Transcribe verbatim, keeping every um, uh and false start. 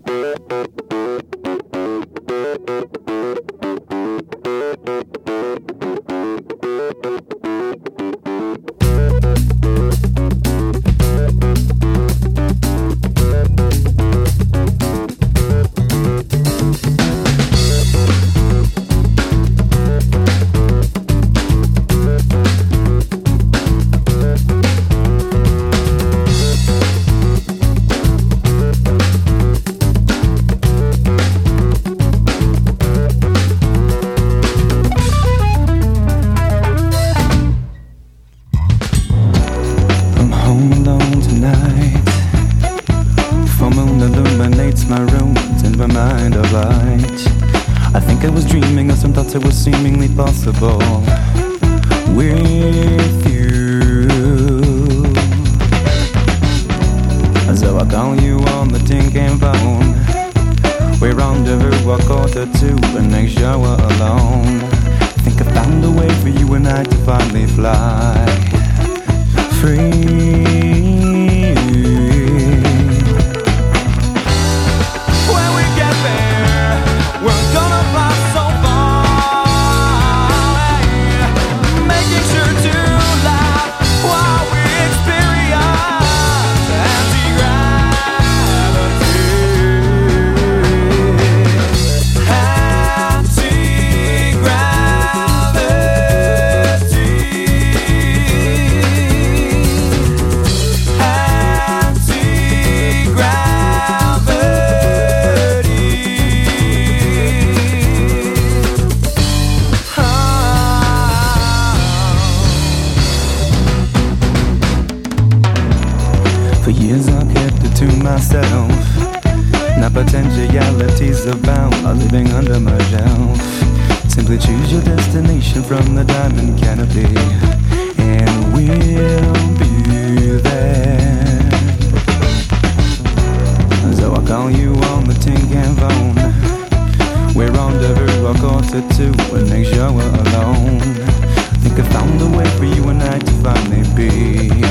It was seemingly possible with you. So I call you on the tin can phone. We're rendezvous a quarter to and make sure we're alone. Think I found a way for you and I to finally fly free. When we get there, we're gonna fly so far. Myself, now potentialities abound are living under my shelf. Simply choose your destination from the diamond canopy, and we'll be there. So I call you on the tin can phone. We're rendezvous a quarter to and make sure we're alone. Think I found a way for you and I to finally be